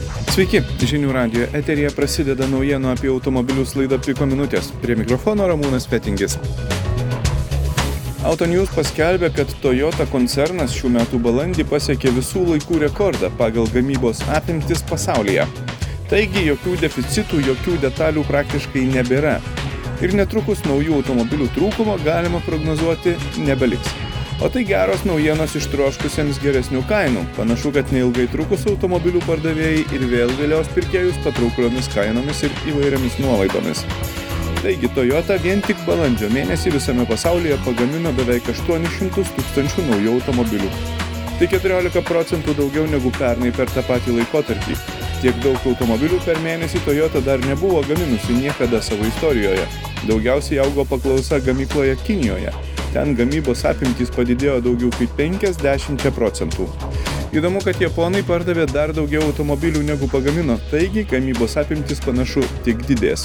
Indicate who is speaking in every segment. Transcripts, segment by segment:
Speaker 1: Sveiki, žinių radijo eteryje prasideda naujienų apie automobilius laida Piko minutės. Prie mikrofono Ramūnas Fetingis. Autonews paskelbė, kad Toyota koncernas šių metų balandį pasiekė visų laikų rekordą pagal gamybos apimtis pasaulyje. Taigi, jokių deficitų, jokių detalių praktiškai nebėra. Ir netrukus naujų automobilių trūkumo galima prognozuoti nebeliks. O tai geros naujienos ištroškusiems geresnių kainų. Panašu, kad neilgai trukus automobilių pardavėjai ir vėl vilios pirkėjus patraukliomis kainomis ir įvairiamis nuolaidomis. Taigi Toyota vien tik balandžio mėnesį visame pasaulyje pagamino beveik 800 tūkstančių naujų automobilių. Tai 14% daugiau negu pernai per tą patį laikotarpį. Tiek daug automobilių per mėnesį Toyota dar nebuvo gaminusi niekada savo istorijoje. Daugiausiai augo paklausa gamykloje Kinijoje. Ten gamybos apimtys padidėjo daugiau kaip 50%. Įdomu, kad japonai pardavė dar daugiau automobilių negu pagamino, taigi gamybos apimtys panašu tik didės.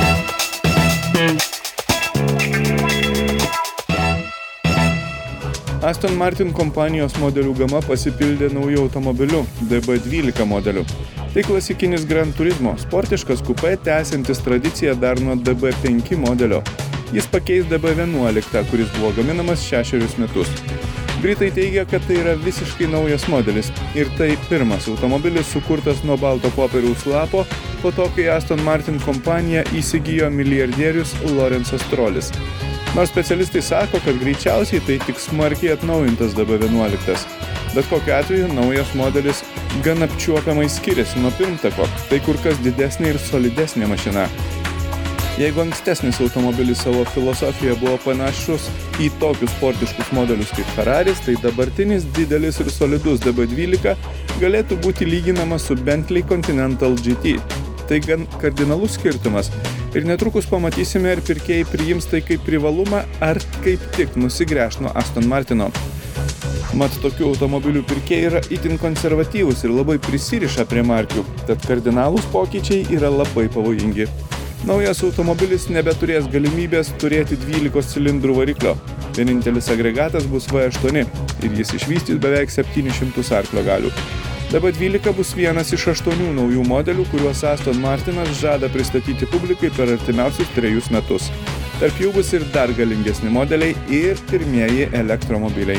Speaker 1: Aston Martin kompanijos modelių gama pasipildė naujų automobilių DB12 modelių. Tai klasikinis Gran Turismo, sportiškas kupė, tęsiantis tradiciją dar nuo DB5 modelio. Jis pakeis DB11, kuris buvo gaminamas 6 metus. Britai teigia, kad tai yra visiškai naujas modelis ir tai pirmas automobilis sukurtas nuo balto popieriaus lapo po to, kai Aston Martin kompanija įsigijo milijardierius Lawrence'as Strollis. Nors specialistai sako, kad greičiausiai tai tik smarkiai atnaujintas DB11. Bet kokiu atveju naujas modelis gan apčiuopiamai skiriasi nuo pirmtako, tai kur kas didesnė ir solidesnė mašina. Jeigu ankstesnis automobilis savo filosofija buvo panašus į tokius sportiškus modelius kaip Ferraris, tai dabartinis didelis ir solidus DB12 galėtų būti lyginamas su Bentley Continental GT. Tai gan kardinalus skirtumas ir netrukus pamatysime, ar pirkėjai priims tai kaip privalumą, ar kaip tik nusigręš nuo Aston Martino. Mat, tokių automobilių pirkėjai yra itin konservatyvūs ir labai prisiriša prie markių, tad kardinalūs pokyčiai yra labai pavojingi. Naujas automobilis nebeturės galimybės turėti 12 cilindrų variklio. Vienintelis agregatas bus V8 ir jis išvystys beveik 700 arklio galių. DB12 bus vienas iš 8 naujų modelių, kuriuos Aston Martinas žada pristatyti publikai per artimiausius 3 metus. Tarp jų bus ir dar galingesni modeliai ir pirmieji elektromobiliai.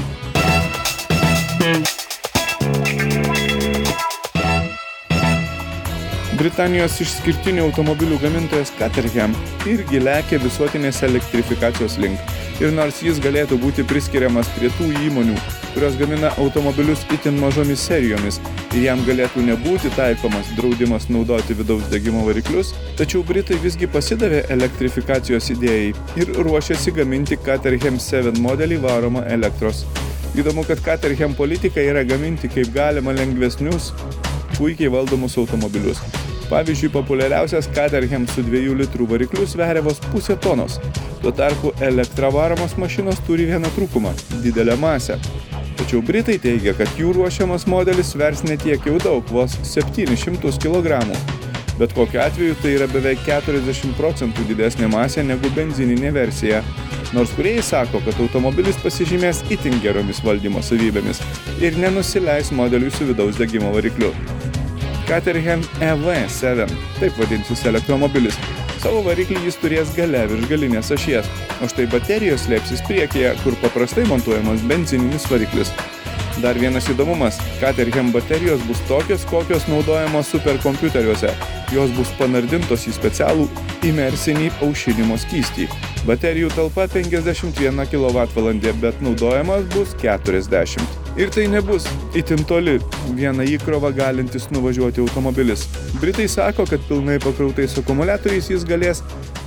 Speaker 1: Britanijos išskirtinių automobilių gamintojas Caterham irgi lekia visuotinės elektrifikacijos link. Ir nors jis galėtų būti priskiriamas prie tų įmonių, kurios gamina automobilius itin mažomis serijomis ir jam galėtų nebūti taikomas draudimas naudoti vidaus degimo variklius, tačiau Britai visgi pasidavė elektrifikacijos idėjai ir ruošiasi gaminti Caterham 7 modelį varomą elektros. Įdomu, kad Caterham politika yra gaminti kaip galima lengvesnius, puikiai valdomus automobilius. Pavyzdžiui, populiariausias Caterham su 2 litrų varikliu sveria vos pusę tonos. Tuo tarpu elektra varomos mašinos turi vieną trūkumą – didelę masę. Tačiau Britai teigia, kad jų ruošiamas modelis svers ne tiek jau daug, vos 700 kg. Bet kokiu atveju tai yra beveik 40% didesnė masė negu benzininė versija. Nors kūrėjai sako, kad automobilis pasižymės itin geromis valdymo savybėmis ir nenusileis modeliui su vidaus degimo varikliu. Caterham EV7, taip vadinsis elektromobilis. Savo variklį jis turės gale virš galinės ašies, o štai baterijos slėpsis priekyje, kur paprastai montuojamas benzininis variklis. Dar vienas įdomumas – Caterham baterijos bus tokios, kokios naudojamos superkompiuteriuose. Jos bus panardintos į specialų imersinį aušinimo skystį. Baterijų talpa 51 kWh, bet naudojamas bus 40. Ir tai nebus itin toli vieną įkrovą galintis nuvažiuoti automobilis. Britai sako, kad pilnai pakrautais akumuliatoriais jis galės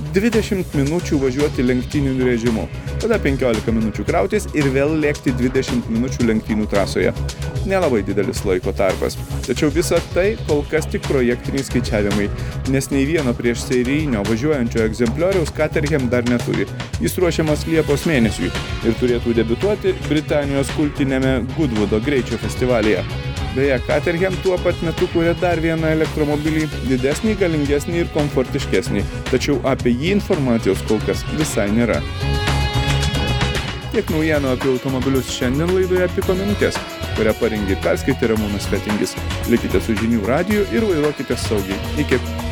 Speaker 1: 20 minučių važiuoti lenktyniniu režimu, tada 15 minučių krautis ir vėl lėkti 20 minučių lenktynių trasoje. Nelabai didelis laiko tarpas. Tačiau visa tai kol kas tik projektiniai skaičiavimai, nes nei vieno prieš serijinio važiuojančio egzemplioriaus Caterham dar neturi. Jis ruošiamas Liepos mėnesiui ir turėtų debiutuoti Britanijos kultinėme Goodwoodo greičio festivalyje. Beje, Caterham tuo pat metu kuria dar vieną elektromobilį, didesnį, galingesnį ir komfortiškesnį, tačiau apie jį informacijos kol kas visai nėra. Tiek naujienų apie automobilius šiandien laidoje Piko minutės. kurią parengė ir perskaitė Ramūnas Fetingis. Likite su žinių radiju ir vairuokite saugiai. Iki.